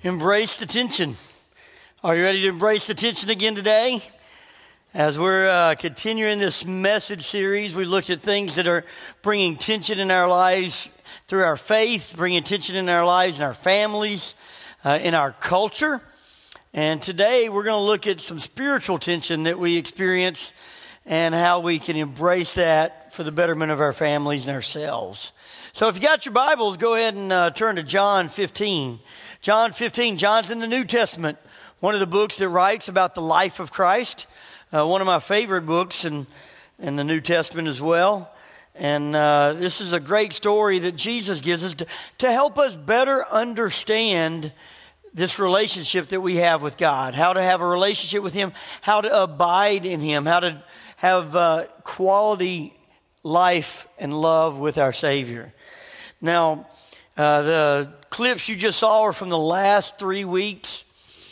Embrace the tension. Are you ready to embrace the tension again today? As we're continuing this message series, we looked at things that are bringing tension in our lives through our faith, bringing tension in our lives, in our families, in our culture. And today we're going to look at some spiritual tension that we experience and how we can embrace that for the betterment of our families and ourselves. So if you got your Bibles, go ahead and turn to John 15. John 15, John's in the New Testament, one of the books that writes about the life of Christ, one of my favorite books in the New Testament as well. And this is a great story that Jesus gives us to help us better understand this relationship that we have with God, how to have a relationship with Him, how to abide in Him, how to have quality life and love with our Savior. Now, the clips you just saw are from the last 3 weeks,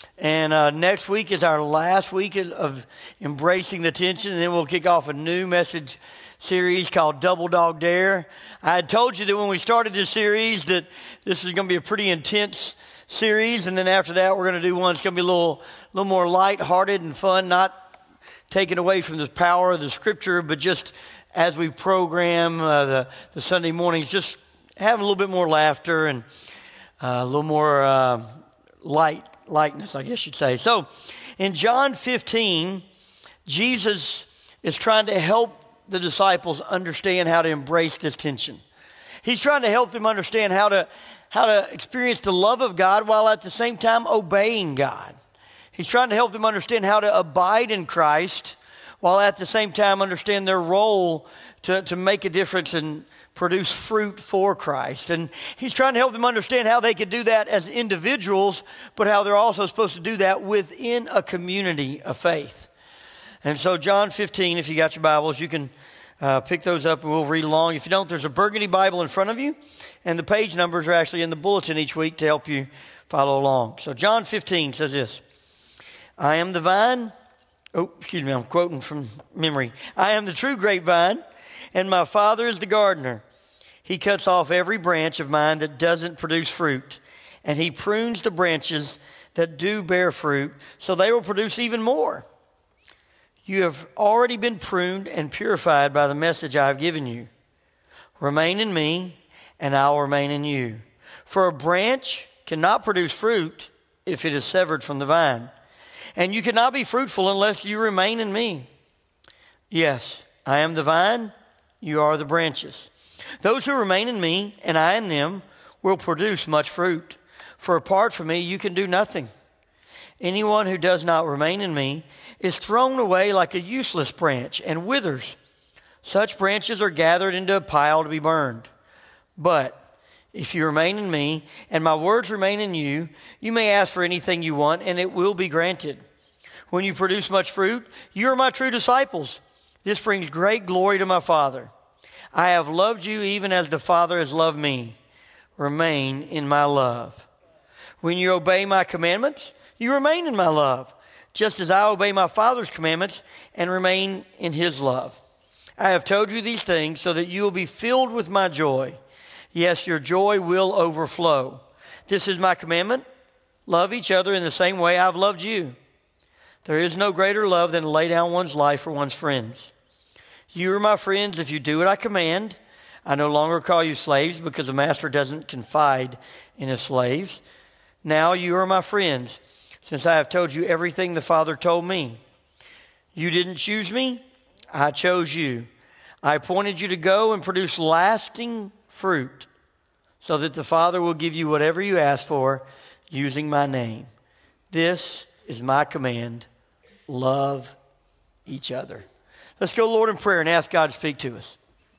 and next week is our last week of embracing the tension, and then we'll kick off a new message series called Double Dog Dare. I had told you that when we started this series that this is going to be a pretty intense series, and then after that we're going to do one that's going to be a little more lighthearted and fun, not taken away from the power of the Scripture, but just as we program the Sunday mornings, just have a little bit more laughter and a little more lightness, I guess you'd say. So in John 15, Jesus is trying to help the disciples understand how to embrace this tension. He's trying to help them understand how to experience the love of God while at the same time obeying God. He's trying to help them understand how to abide in Christ while at the same time understand their role to make a difference and produce fruit for Christ. And he's trying to help them understand how they could do that as individuals, but how they're also supposed to do that within a community of faith. And so John 15, if you got your Bibles, you can pick those up and we'll read along. If you don't, there's a burgundy Bible in front of you, and the page numbers are actually in the bulletin each week to help you follow along. So John 15 says this: I am the vine. I'm quoting from memory. I am the true grapevine, and my Father is the gardener. He cuts off every branch of mine that doesn't produce fruit, and He prunes the branches that do bear fruit, so they will produce even more. You have already been pruned and purified by the message I have given you. Remain in me, and I will remain in you. For a branch cannot produce fruit if it is severed from the vine, and you cannot be fruitful unless you remain in me. Yes, I am the vine, you are the branches. Those who remain in me and I in them will produce much fruit. For apart from me, you can do nothing. Anyone who does not remain in me is thrown away like a useless branch and withers. Such branches are gathered into a pile to be burned. But if you remain in me and my words remain in you, you may ask for anything you want and it will be granted. When you produce much fruit, you are my true disciples. This brings great glory to my Father. I have loved you even as the Father has loved me. Remain in my love. When you obey my commandments, you remain in my love, just as I obey my Father's commandments and remain in His love. I have told you these things so that you will be filled with my joy. Yes, your joy will overflow. This is my commandment. Love each other in the same way I've loved you. There is no greater love than to lay down one's life for one's friends. You are my friends if you do what I command. I no longer call you slaves because a master doesn't confide in his slaves. Now you are my friends, since I have told you everything the Father told me. You didn't choose me, I chose you. I appointed you to go and produce lasting fruit, so that the Father will give you whatever you ask for using my name. This is my command. Love each other. Let's go, Lord, in prayer and ask God to speak to us.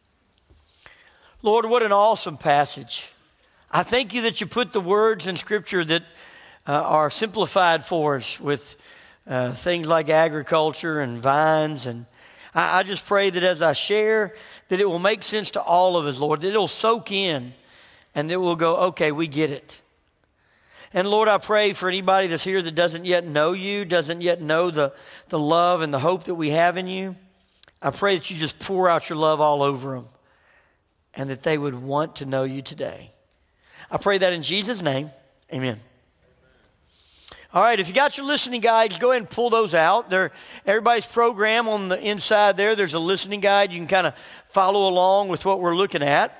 Lord, what an awesome passage. I thank you that you put the words in Scripture that are simplified for us with things like agriculture and vines. And I just pray that as I share, that it will make sense to all of us, Lord, that it will soak in and that we'll go, okay, we get it. And Lord, I pray for anybody that's here that doesn't yet know you, doesn't yet know the love and the hope that we have in you. I pray that you just pour out your love all over them and that they would want to know you today. I pray that in Jesus' name, amen. All right, if you got your listening guides, go ahead and pull those out. Everybody's program on the inside there's a listening guide. You can kind of follow along with what we're looking at.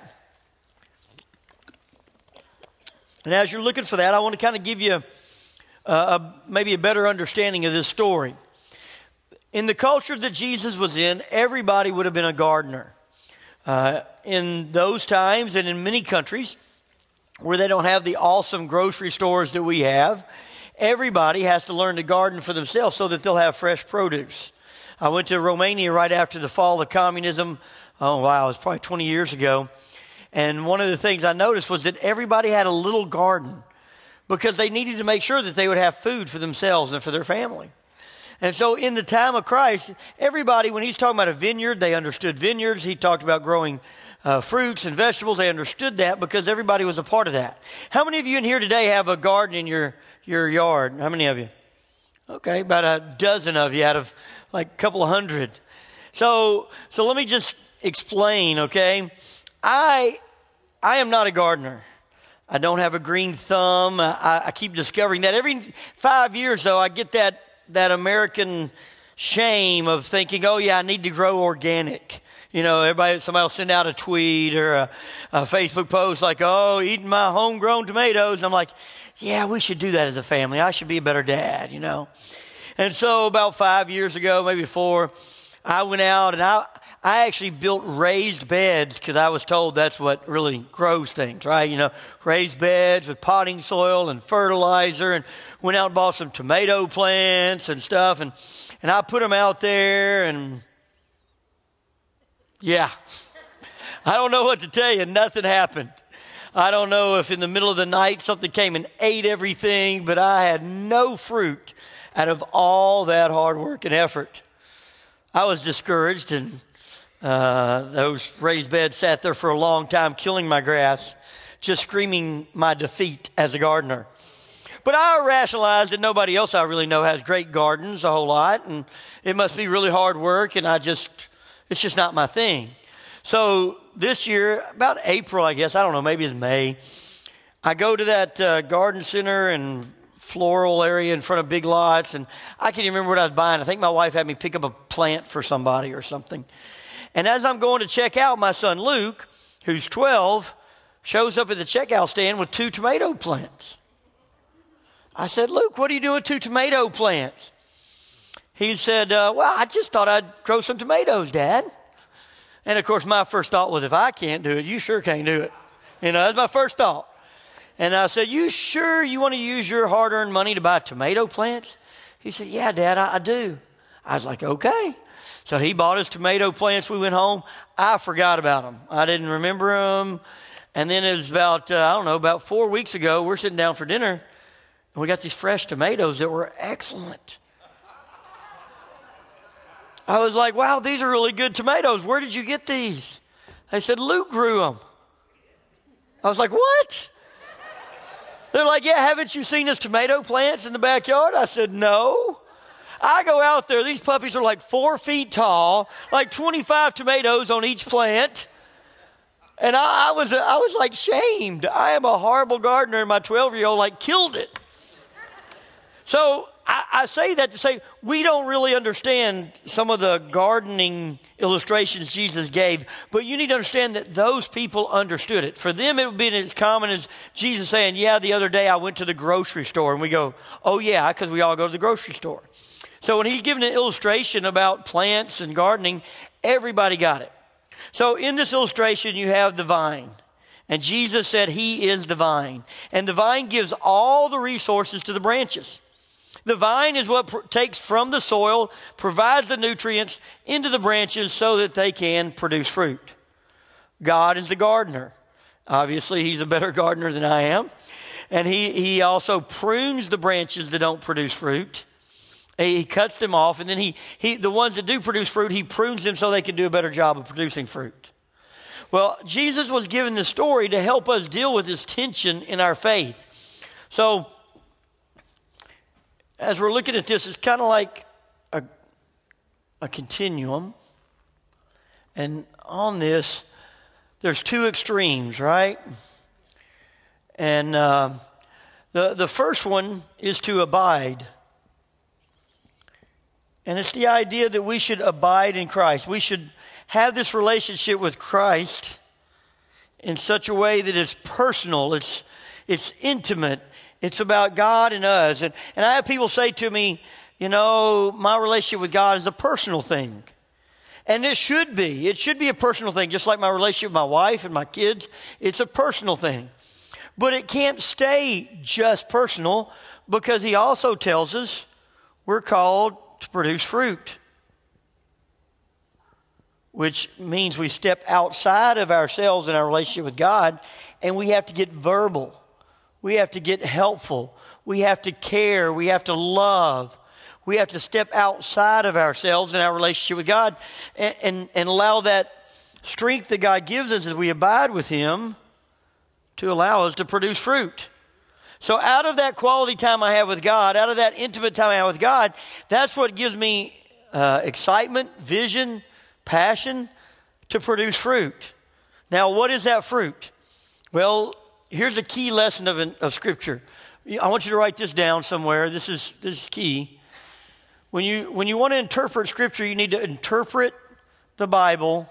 And as you're looking for that, I want to kind of give you maybe a better understanding of this story. In the culture that Jesus was in, everybody would have been a gardener. In those times and in many countries where they don't have the awesome grocery stores that we have, everybody has to learn to garden for themselves so that they'll have fresh produce. I went to Romania right after the fall of communism. Oh, wow, it was probably 20 years ago. And one of the things I noticed was that everybody had a little garden because they needed to make sure that they would have food for themselves and for their family. And so in the time of Christ, everybody, when he's talking about a vineyard, they understood vineyards. He talked about growing fruits and vegetables. They understood that because everybody was a part of that. How many of you in here today have a garden in your yard? How many of you? Okay, about a dozen of you out of like a couple of hundred. So let me just explain, okay? I am not a gardener. I don't have a green thumb. I keep discovering that. Every 5 years, though, I get that American shame of thinking, oh, yeah, I need to grow organic. You know, somebody will send out a tweet or a Facebook post like, oh, eating my homegrown tomatoes. And I'm like, yeah, we should do that as a family. I should be a better dad, you know. And so about 5 years ago, maybe 4, I went out and I actually built raised beds because I was told that's what really grows things, right? You know, raised beds with potting soil and fertilizer, and went out and bought some tomato plants and stuff. And I put them out there, and yeah, I don't know what to tell you. Nothing happened. I don't know if in the middle of the night something came and ate everything, but I had no fruit out of all that hard work and effort. I was discouraged, and those raised beds sat there for a long time, killing my grass, just screaming my defeat as a gardener. But I rationalized that nobody else I really know has great gardens a whole lot, and it must be really hard work, and it's just not my thing. So this year, about April, I guess, I don't know, maybe it's May, I go to that garden center and floral area in front of Big Lots, and I can't even remember what I was buying. I think my wife had me pick up a plant for somebody or something. And as I'm going to check out, my son Luke, who's 12, shows up at the checkout stand with 2 tomato plants. I said, Luke, what are you doing with 2 tomato plants? He said, well, I just thought I'd grow some tomatoes, Dad. And, of course, my first thought was, if I can't do it, you sure can't do it. You know, that's my first thought. And I said, you sure you want to use your hard-earned money to buy tomato plants? He said, yeah, Dad, I do. I was like, okay. So he bought his tomato plants. We went home. I forgot about them. I didn't remember them. And then it was about 4 weeks ago, we're sitting down for dinner, and we got these fresh tomatoes that were excellent. I was like, wow, these are really good tomatoes. Where did you get these? They said, Luke grew them. I was like, what? They're like, yeah, haven't you seen his tomato plants in the backyard? I said, no. I go out there. These puppies are like 4 feet tall, like 25 tomatoes on each plant. And I was like shamed. I am a horrible gardener, and my 12-year-old like killed it. So I say that to say we don't really understand some of the gardening illustrations Jesus gave, but you need to understand that those people understood it. For them, it would be as common as Jesus saying, yeah, the other day I went to the grocery store. And we go, oh, yeah, because we all go to the grocery store. So when he's giving an illustration about plants and gardening, everybody got it. So in this illustration, you have the vine. And Jesus said he is the vine. And the vine gives all the resources to the branches. The vine is what takes from the soil, provides the nutrients into the branches so that they can produce fruit. God is the gardener. Obviously, he's a better gardener than I am. And he also prunes the branches that don't produce fruit. He cuts them off, and then the ones that do produce fruit, he prunes them so they can do a better job of producing fruit. Well, Jesus was given this story to help us deal with this tension in our faith. So, as we're looking at this, it's kind of like a continuum. And on this, there's 2 extremes, right? And The first one is to abide. And it's the idea that we should abide in Christ. We should have this relationship with Christ in such a way that it's personal, it's intimate, it's about God and us. And I have people say to me, my relationship with God is a personal thing. And it should be. It should be a personal thing, just like my relationship with my wife and my kids. It's a personal thing. But it can't stay just personal, because he also tells us we're called to produce fruit, which means we step outside of ourselves in our relationship with God, and we have to get verbal. We have to get helpful. We have to care. We have to love. We have to step outside of ourselves in our relationship with God and allow that strength that God gives us as we abide with him to allow us to produce fruit. So out of that quality time I have with God, out of that intimate time I have with God, that's what gives me excitement, vision, passion to produce fruit. Now, what is that fruit? Well, here's a key lesson of Scripture. I want you to write this down somewhere. This is key. When you want to interpret Scripture, you need to interpret the Bible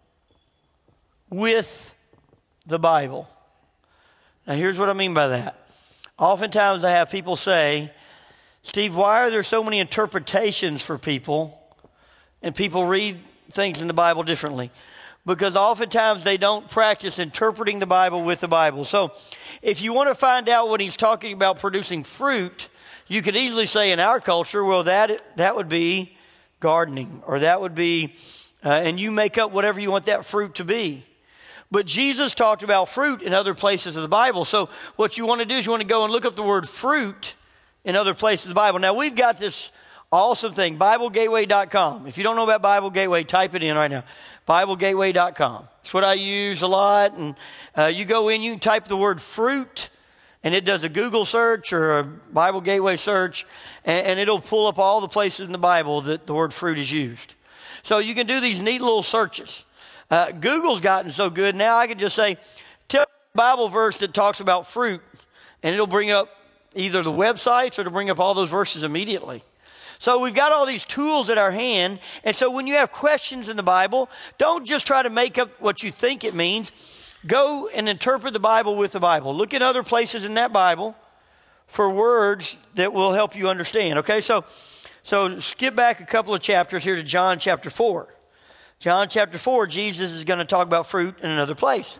with the Bible. Now, here's what I mean by that. Oftentimes I have people say, Steve, why are there so many interpretations for people? And people read things in the Bible differently. Because oftentimes they don't practice interpreting the Bible with the Bible. So if you want to find out what he's talking about producing fruit, you could easily say in our culture, well, that would be gardening, or that would be, and you make up whatever you want that fruit to be. But Jesus talked about fruit in other places of the Bible. So what you want to do is you want to go and look up the word fruit in other places of the Bible. Now, we've got this awesome thing, BibleGateway.com. If you don't know about Bible Gateway, type it in right now, BibleGateway.com. It's what I use a lot. And you go in, you can type the word fruit, and it does a Google search or a Bible Gateway search, and it'll pull up all the places in the Bible that the word fruit is used. So you can do these neat little searches. Google's gotten so good now I can just say, tell me a Bible verse that talks about fruit, and it'll bring up either the websites or it'll bring up all those verses immediately. So we've got all these tools at our hand, and so when you have questions in the Bible, don't just try to make up what you think it means. Go and interpret the Bible with the Bible. Look at other places in that Bible for words that will help you understand. Okay, so skip back a couple of chapters here to John chapter 4. John chapter 4, Jesus is going to talk about fruit in another place.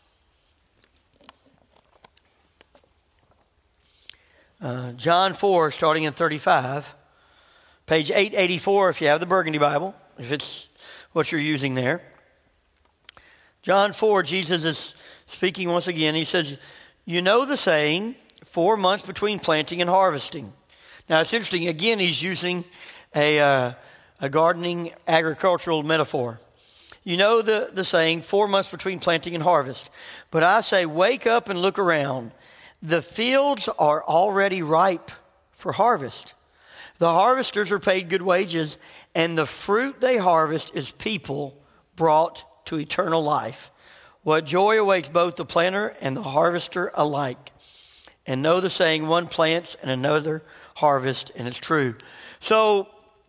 John 4, starting in 35. Page 884 if you have the Burgundy Bible, if it's what you're using there. John 4, Jesus is speaking once again. He says, you know the saying, 4 months between planting and harvesting. Now, it's interesting. Again, he's using a gardening agricultural metaphor. You know the saying, 4 months between planting and harvest. But I say, wake up and look around. The fields are already ripe for harvest. The harvesters are paid good wages, and the fruit they harvest is people brought to eternal life. What joy awaits both the planter and the harvester alike. And know the saying, one plants and another harvests, and it's true. So,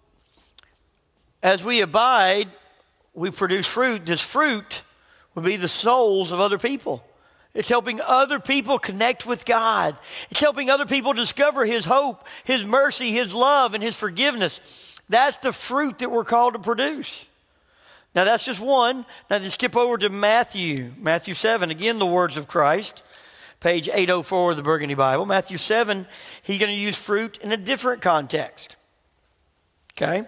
as we abide, we produce fruit. This fruit will be the souls of other people. It's helping other people connect with God. It's helping other people discover His hope, His mercy, His love, and His forgiveness. That's the fruit that we're called to produce. Now, that's just one. Now, then skip over to Matthew 7. Again, the words of Christ. Page 804 of the Burgundy Bible. Matthew 7, he's going to use fruit in a different context. Okay?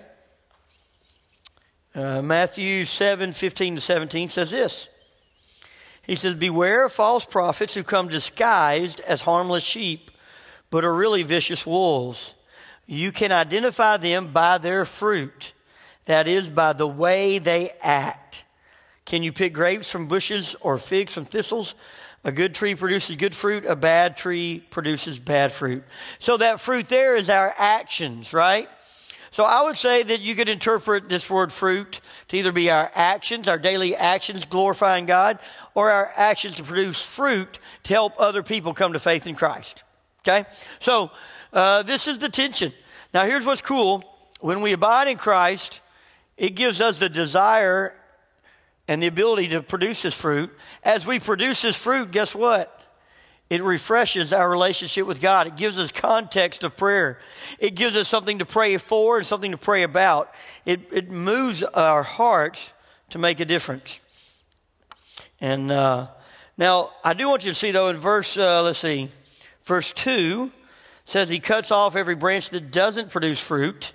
Matthew 7, 15 to 17 says this. He says, beware of false prophets who come disguised as harmless sheep, but are really vicious wolves. You can identify them by their fruit. That is, by the way they act. Can you pick grapes from bushes or figs from thistles? A good tree produces good fruit. A bad tree produces bad fruit. So that fruit there is our actions, right? So I would say that you could interpret this word fruit to either be our actions, our daily actions glorifying God, or our actions to produce fruit to help other people come to faith in Christ. Okay? So this is the tension. Now here's what's cool. When we abide in Christ, it gives us the desire and the ability to produce this fruit. As we produce this fruit, guess what? It refreshes our relationship with God. It gives us context of prayer. It gives us something to pray for and something to pray about. It moves our hearts to make a difference. And now, I do want you to see, though, in verse 2, says he cuts off every branch that doesn't produce fruit.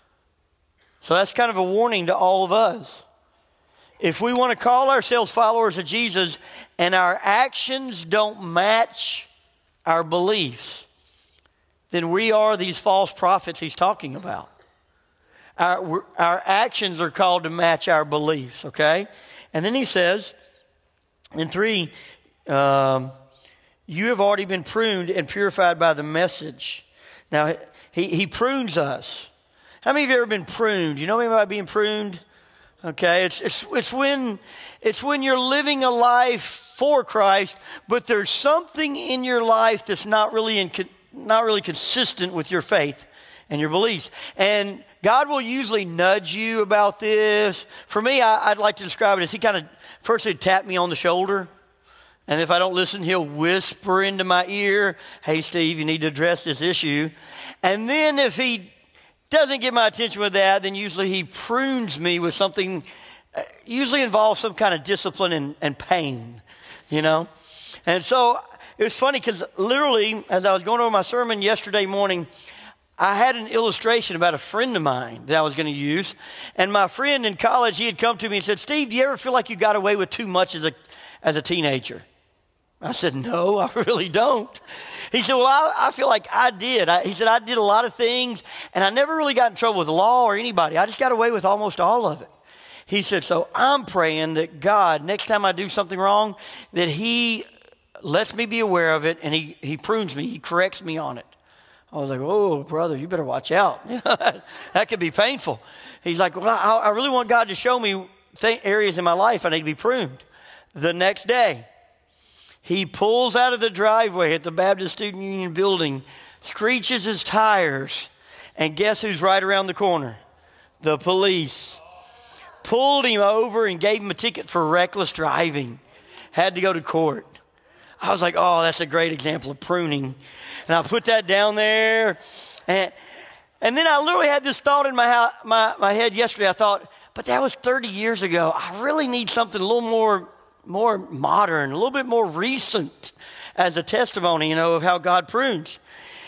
So that's kind of a warning to all of us. If we want to call ourselves followers of Jesus and our actions don't match our beliefs, then we are these false prophets he's talking about. Our actions are called to match our beliefs, okay? And then he says, in 3, you have already been pruned and purified by the message. Now, he prunes us. How many of you have ever been pruned? You know anything about being pruned? Okay, it's when you're living a life for Christ, but there's something in your life that's not really consistent with your faith and your beliefs. And God will usually nudge you about this. For me, I'd like to describe it as he kind of first he'd tap me on the shoulder, and if I don't listen, he'll whisper into my ear, "Hey, Steve, you need to address this issue." And then if he doesn't get my attention with that, then usually he prunes me with something, usually involves some kind of discipline and pain, you know. And so it was funny because literally, as I was going over my sermon yesterday morning, I had an illustration about a friend of mine that I was going to use. And my friend in college, he had come to me and said, "Steve, do you ever feel like you got away with too much as a teenager?" I said, "No, I really don't." He said, "Well, I feel like I did." He said, "I did a lot of things, and I never really got in trouble with the law or anybody. I just got away with almost all of it." He said, "So I'm praying that God, next time I do something wrong, that he lets me be aware of it, and he prunes me, he corrects me on it." I was like, "Oh, brother, you better watch out." That could be painful. He's like, "Well, I really want God to show me areas in my life I need to be pruned." The next day, he pulls out of the driveway at the Baptist Student Union building, screeches his tires, and guess who's right around the corner? The police. Pulled him over and gave him a ticket for reckless driving. Had to go to court. I was like, "Oh, that's a great example of pruning." And I put that down there. And then I literally had this thought in my head yesterday. I thought, but that was 30 years ago. I really need something a little more modern, a little bit more recent as a testimony, of how God prunes.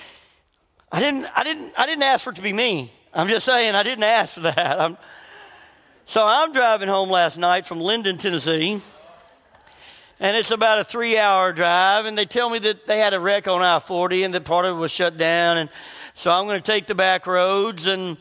I didn't ask for it to be me. I'm just saying I didn't ask for that. So I'm driving home last night from Linden, Tennessee, and it's about a 3-hour drive, and they tell me that they had a wreck on I-40 and that part of it was shut down, and so I'm going to take the back roads. And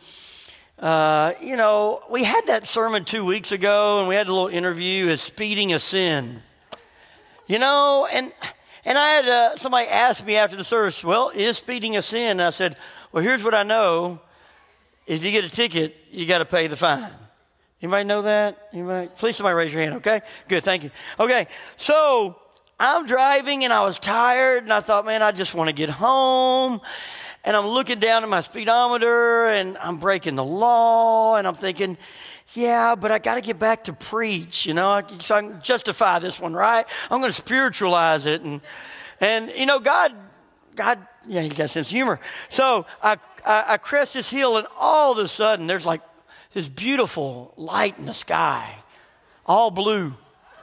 we had that sermon 2 weeks ago, and we had a little interview, "Is speeding a sin?" And I had somebody ask me after the service, "Well, is speeding a sin?" And I said, "Well, here's what I know. If you get a ticket, you got to pay the fine." Anybody know that? Anybody? Please, somebody raise your hand, okay? Good, thank you. Okay, so I'm driving, and I was tired, and I thought, man, I just want to get home. And I'm looking down at my speedometer, and I'm breaking the law, and I'm thinking, yeah, but I got to get back to preach, so I can justify this one, right? I'm going to spiritualize it. And God, yeah, he's got a sense of humor. So I crest this hill, and all of a sudden, there's like this beautiful light in the sky, all blue.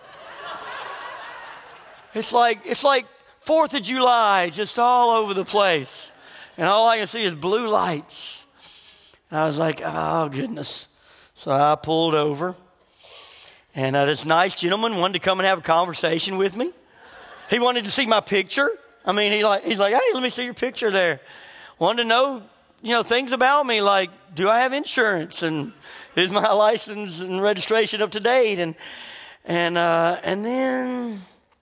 It's like 4th of July, just all over the place. And all I can see is blue lights. And I was like, oh, goodness. So I pulled over. And this nice gentleman wanted to come and have a conversation with me. He wanted to see my picture. I mean, he's like, "Hey, let me see your picture there." Wanted to know, things about me, like, do I have insurance? And is my license and registration up to date? And then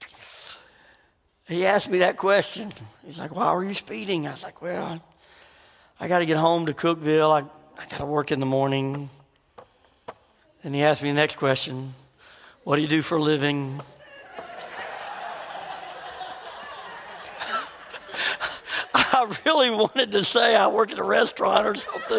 he asked me that question. He's like, "Why were you speeding?" I was like, "Well, I got to get home to Cookville. I got to work in the morning." And he asked me the next question, "What do you do for a living?" I really wanted to say I work at a restaurant or something.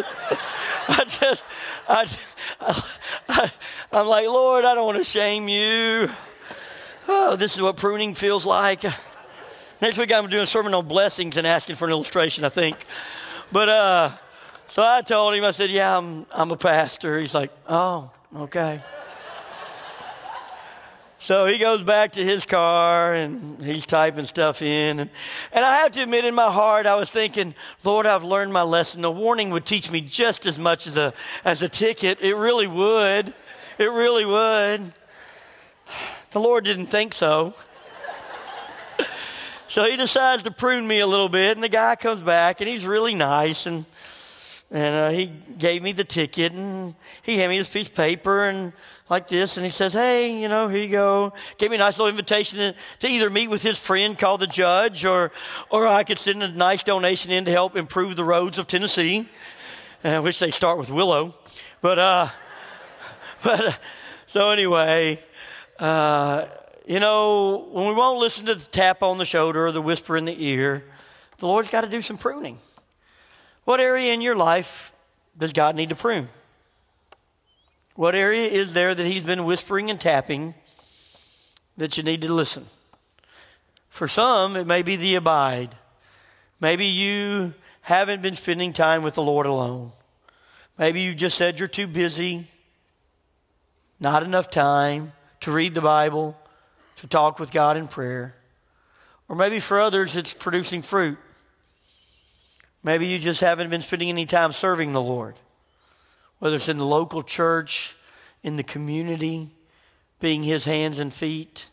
I'm like, Lord, I don't want to shame you. Oh, this is what pruning feels like. Next week I'm doing a sermon on blessings and asking for an illustration, I think. But so I told him, I said, yeah, I'm a pastor. He's like, oh, okay. So he goes back to his car and he's typing stuff in. And I have to admit, in my heart, I was thinking, Lord, I've learned my lesson. The warning would teach me just as much as a ticket. It really would. It really would. The Lord didn't think so. So he decides to prune me a little bit. And the guy comes back and he's really nice. And he gave me the ticket and he handed me this piece of paper and like this, and he says, hey, here you go. Gave me a nice little invitation to either meet with his friend called the judge, or I could send a nice donation in to help improve the roads of Tennessee, which they start with Willow. But so anyway, when we won't listen to the tap on the shoulder or the whisper in the ear, the Lord's got to do some pruning. What area in your life does God need to prune? What area is there that he's been whispering and tapping that you need to listen? For some, it may be the abide. Maybe you haven't been spending time with the Lord alone. Maybe you just said you're too busy, not enough time to read the Bible, to talk with God in prayer. Or maybe for others, it's producing fruit. Maybe you just haven't been spending any time serving the Lord. Whether it's in the local church, in the community, being his hands and feet.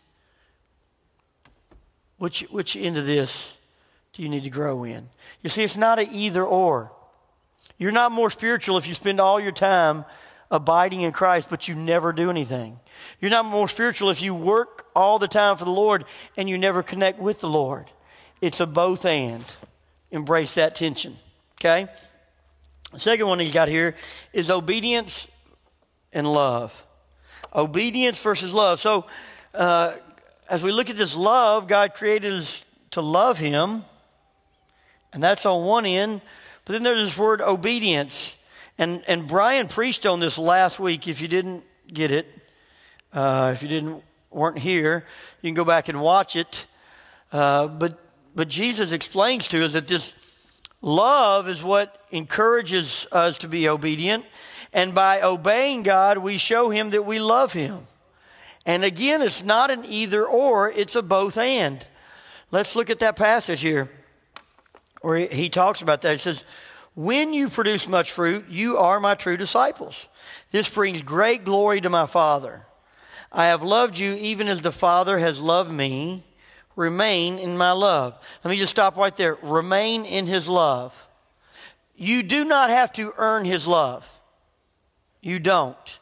Which end of this do you need to grow in? You see, it's not an either or. You're not more spiritual if you spend all your time abiding in Christ, but you never do anything. You're not more spiritual if you work all the time for the Lord and you never connect with the Lord. It's a both and. Embrace that tension. Okay? The second one he's got here is obedience and love. Obedience versus love. So as we look at this love, God created us to love him. And that's on one end. But then there's this word obedience. And Brian preached on this last week. If you didn't get it, if you weren't here, you can go back and watch it. But Jesus explains to us that this love is what encourages us to be obedient. And by obeying God, we show him that we love him. And again, it's not an either or, it's a both and. Let's look at that passage here where he talks about that. He says, when you produce much fruit, you are my true disciples. This brings great glory to my Father. I have loved you even as the Father has loved me. Remain in my love. Let me just stop right there. Remain in his love. You do not have to earn his love. You don't.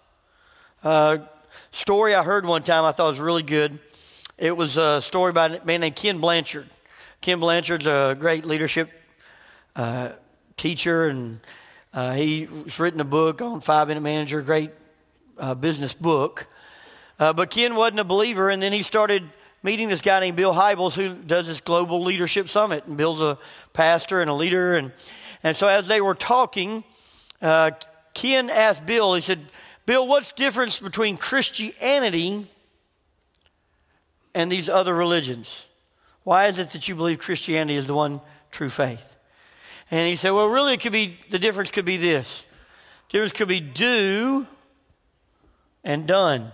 Story I heard one time I thought was really good. It was a story by a man named Ken Blanchard. Ken Blanchard's a great leadership teacher, and he's written a book on 5-Minute Manager, a great business book. But Ken wasn't a believer, and then he started meeting this guy named Bill Hybels, who does this global leadership summit. And Bill's a pastor and a leader. And so as they were talking, Ken asked Bill, he said, Bill, what's the difference between Christianity and these other religions? Why is it that you believe Christianity is the one true faith? And he said, well, really, the difference could be this. The difference could be do and done.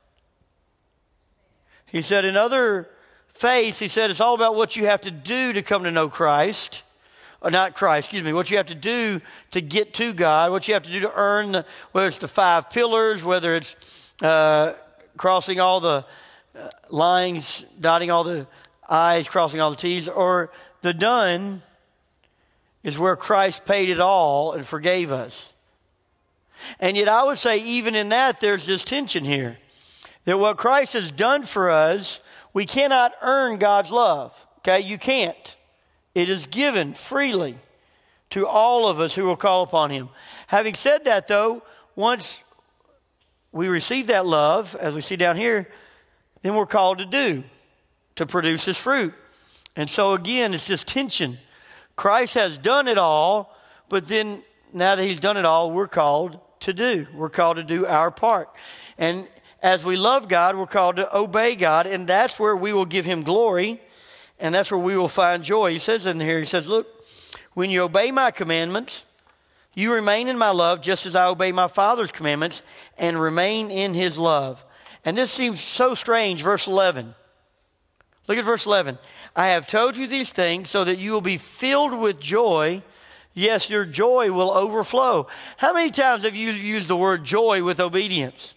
He said in other faiths, he said it's all about what you have to do to come to know Christ. Or not Christ, what you have to do to get to God, what you have to do to earn, whether it's the 5 pillars, whether it's crossing all the lines, dotting all the I's, crossing all the T's, or the done is where Christ paid it all and forgave us. And yet I would say even in that there's this tension here. That what Christ has done for us, we cannot earn God's love. Okay, you can't. It is given freely to all of us who will call upon him. Having said that, though, once we receive that love, as we see down here, then we're called to produce his fruit. And so again, it's this tension. Christ has done it all, but then now that he's done it all, we're called to do. We're called to do our part. And as we love God, we're called to obey God, and that's where we will give him glory, and that's where we will find joy. He says in here, he says, look, when you obey my commandments, you remain in my love just as I obey my Father's commandments and remain in his love. And this seems so strange, verse 11. Look at verse 11. I have told you these things so that you will be filled with joy. Yes, your joy will overflow. How many times have you used the word joy with obedience?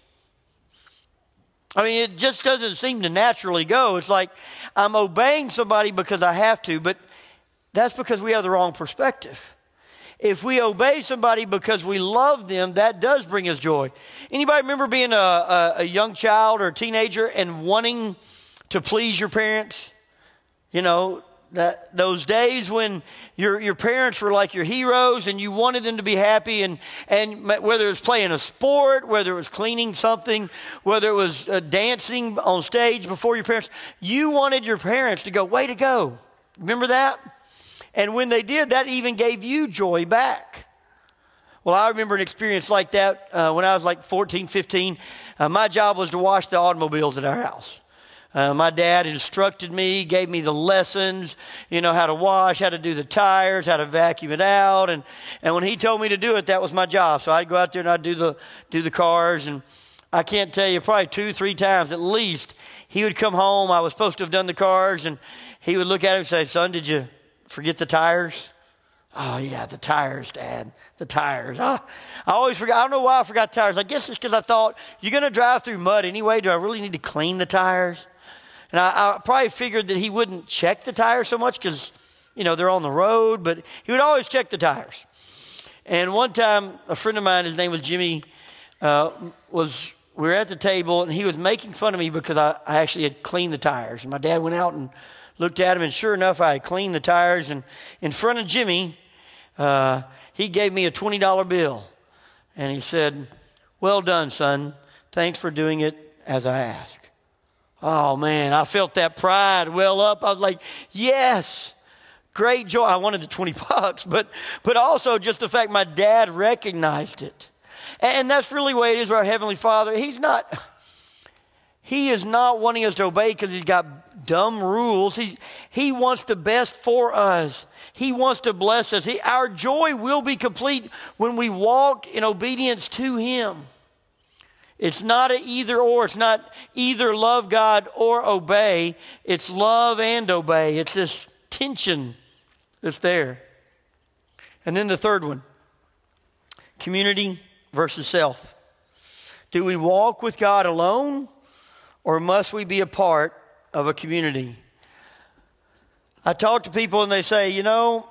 I mean, it just doesn't seem to naturally go. It's like I'm obeying somebody because I have to, but that's because we have the wrong perspective. If we obey somebody because we love them, that does bring us joy. Anybody remember being a young child or a teenager and wanting to please your parents? You know, those days when your parents were like your heroes and you wanted them to be happy, and whether it was playing a sport, whether it was cleaning something, whether it was dancing on stage before your parents, you wanted your parents to go, way to go. Remember that? And when they did, that even gave you joy back. Well, I remember an experience like that when I was like 14, 15. My job was to wash the automobiles at our house. My dad instructed me, gave me the lessons, you know, how to wash, how to do the tires, how to vacuum it out. And when he told me to do it, that was my job. So I'd go out there and I'd do the cars. And I can't tell you, probably 2-3 times at least, he would come home. I was supposed to have done the cars. And he would look at him and say, son, did you forget the tires? Oh, yeah, the tires, Dad. The tires. I always forgot. I don't know why I forgot the tires. I guess it's because I thought, you're going to drive through mud anyway. Do I really need to clean the tires? And I probably figured that he wouldn't check the tires so much because, you know, they're on the road. But he would always check the tires. And one time, a friend of mine, his name was Jimmy, we were at the table, and he was making fun of me because I actually had cleaned the tires. And my dad went out and looked at him, and sure enough, I had cleaned the tires. And in front of Jimmy, he gave me a $20 bill. And he said, well done, son. Thanks for doing it as I asked. Oh, man, I felt that pride well up. I was like, yes, great joy. I wanted the $20, but also just the fact my dad recognized it. And that's really the way it is with our Heavenly Father. He is not wanting us to obey because he's got dumb rules. He wants the best for us. He wants to bless us. Our joy will be complete when we walk in obedience to him. It's not an either or. It's not either love God or obey. It's love and obey. It's this tension that's there. And then the third one, community versus self. Do we walk with God alone, or must we be a part of a community? I talk to people and they say, you know,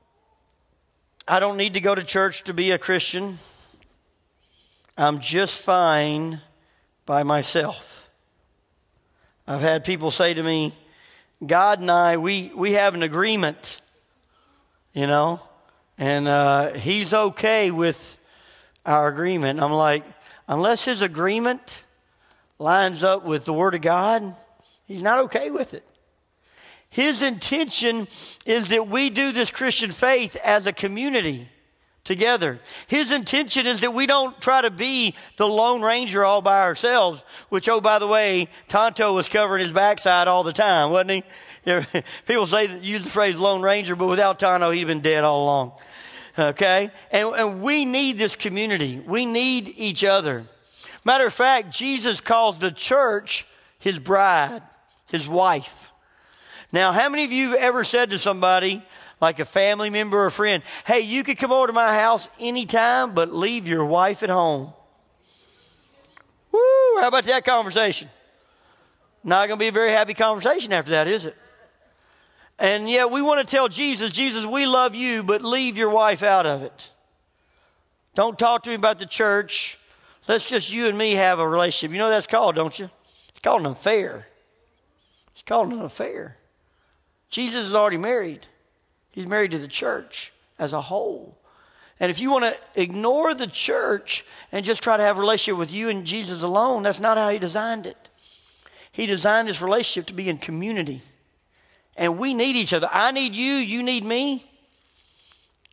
I don't need to go to church to be a Christian. I'm just fine by myself. I've had people say to me, God and I, we have an agreement, you know, and he's okay with our agreement. And I'm like, unless his agreement lines up with the Word of God, he's not okay with it. His intention is that we do this Christian faith as a community together. His intention is that we don't try to be the Lone Ranger all by ourselves, which, oh, by the way, Tonto was covering his backside all the time, wasn't he? People use the phrase Lone Ranger, but without Tonto, he'd been dead all along. Okay? And we need this community. We need each other. Matter of fact, Jesus calls the church his bride, his wife. Now, how many of you have ever said to somebody, like a family member or a friend, hey, you could come over to my house anytime, but leave your wife at home? Woo, how about that conversation? Not going to be a very happy conversation after that, is it? And yet we want to tell Jesus, we love you, but leave your wife out of it. Don't talk to me about the church. Let's just you and me have a relationship. You know what that's called, don't you? It's called an affair. It's called an affair. Jesus is already married. He's married to the church as a whole. And if you want to ignore the church and just try to have a relationship with you and Jesus alone, that's not how he designed it. He designed this relationship to be in community. And we need each other. I need you, you need me.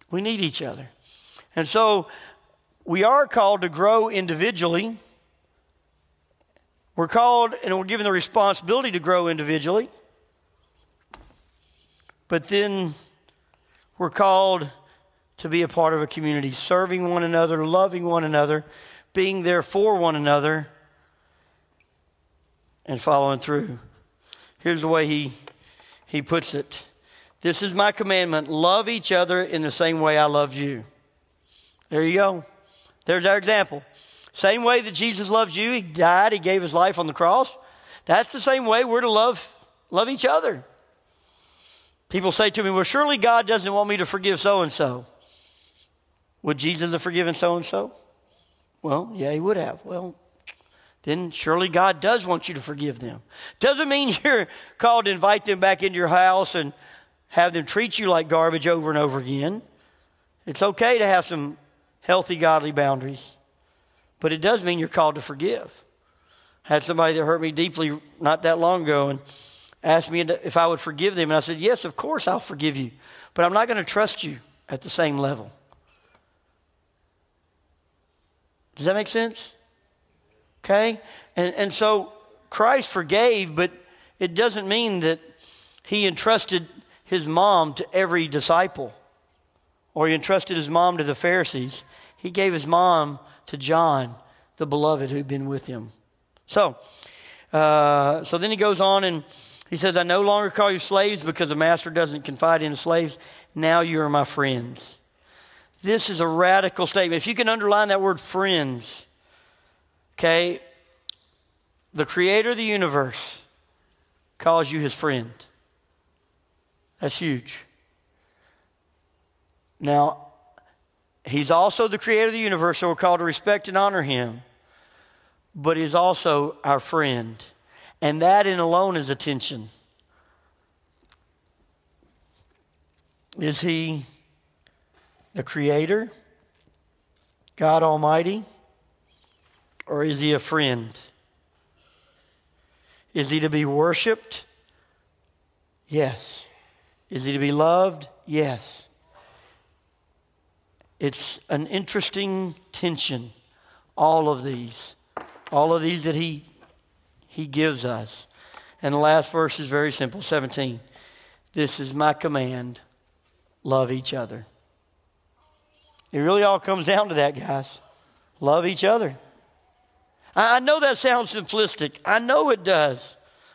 We need each other. And so we are called to grow individually. We're called and we're given the responsibility to grow individually. But then we're called to be a part of a community, serving one another, loving one another, being there for one another, and following through. Here's the way he puts it. This is my commandment. Love each other in the same way I loved you. There you go. There's our example. Same way that Jesus loves you. He died. He gave his life on the cross. That's the same way we're to love each other. People say to me, well, surely God doesn't want me to forgive so-and-so. Would Jesus have forgiven so-and-so? Well, yeah, he would have. Well, then surely God does want you to forgive them. Doesn't mean you're called to invite them back into your house and have them treat you like garbage over and over again. It's okay to have some healthy, godly boundaries. But it does mean you're called to forgive. I had somebody that hurt me deeply not that long ago and asked me if I would forgive them. And I said, yes, of course I'll forgive you. But I'm not going to trust you at the same level. Does that make sense? Okay? And so Christ forgave, but it doesn't mean that he entrusted his mom to every disciple, or he entrusted his mom to the Pharisees. He gave his mom to John, the beloved who'd been with him. So then he goes on and he says, I no longer call you slaves because the master doesn't confide in the slaves. Now you are my friends. This is a radical statement. If you can underline that word friends, okay, the creator of the universe calls you his friend. That's huge. Now, he's also the creator of the universe, so we're called to respect and honor him. But he's also our friend. And that in alone is attention. Is he the creator, God Almighty, or is he a friend? Is he to be worshiped? Yes. Is he to be loved? Yes. It's an interesting tension, all of these that he gives us. And the last verse is very simple, 17. This is my command, love each other. It really all comes down to that, guys. Love each other. I know that sounds simplistic. I know it does.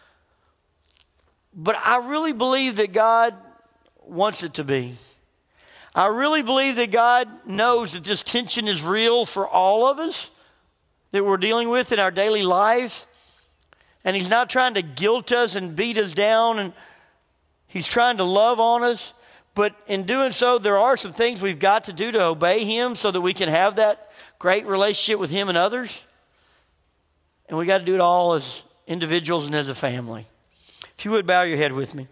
But I really believe that God wants it to be. I really believe that God knows that this tension is real for all of us that we're dealing with in our daily lives. And he's not trying to guilt us and beat us down. And he's trying to love on us. But in doing so, there are some things we've got to do to obey him so that we can have that great relationship with him and others. And we got to do it all as individuals and as a family. If you would bow your head with me.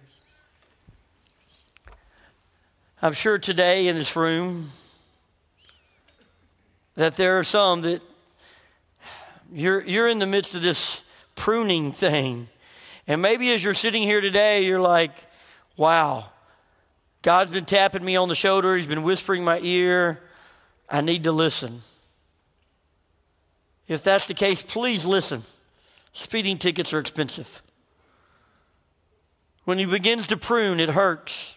I'm sure today in this room that there are some that you're in the midst of this pruning thing. And maybe as you're sitting here today, you're like, wow, God's been tapping me on the shoulder. He's been whispering in my ear. I need to listen. If that's the case, please listen. Speeding tickets are expensive. When he begins to prune, it hurts.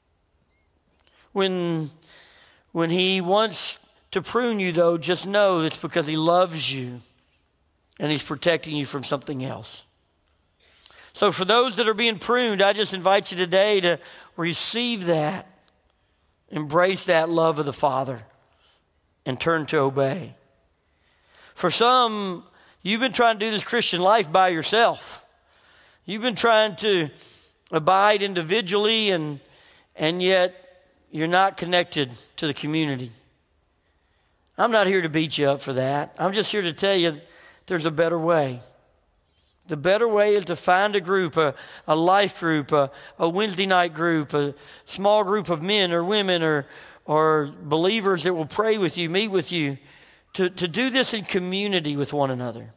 When he wants to prune you, though, just know it's because he loves you and he's protecting you from something else. So for those that are being pruned, I just invite you today to receive that, embrace that love of the Father, and turn to obey. For some, you've been trying to do this Christian life by yourself. You've been trying to abide individually, and yet you're not connected to the community. I'm not here to beat you up for that. I'm just here to tell you there's a better way. The better way is to find a group, a life group, a Wednesday night group, a small group of men or women or believers that will pray with you, meet with you, to do this in community with one another.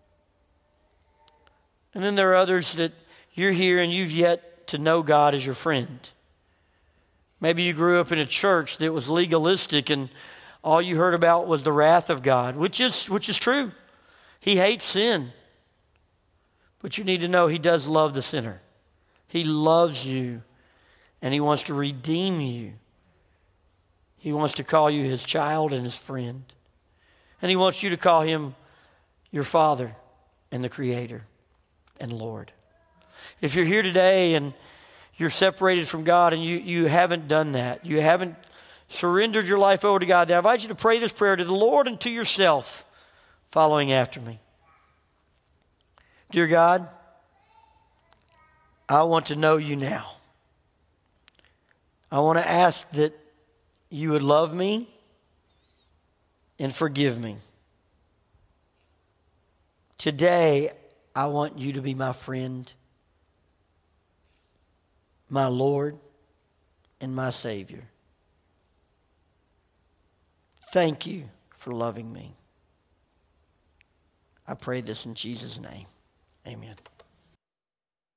And then there are others that you're here and you've yet to know God as your friend. Maybe you grew up in a church that was legalistic and all you heard about was the wrath of God, which is true. He hates sin. But you need to know He does love the sinner. He loves you and He wants to redeem you. He wants to call you His child and His friend. And He wants you to call Him your Father and the Creator and Lord. If you're here today and you're separated from God and you haven't done that, you haven't surrendered your life over to God, then I invite you to pray this prayer to the Lord and to yourself, following after me. Dear God, I want to know You now. I want to ask that You would love me and forgive me. Today, I want You to be my friend, my Lord, and my Savior. Thank You for loving me. I pray this in Jesus' name. Amen.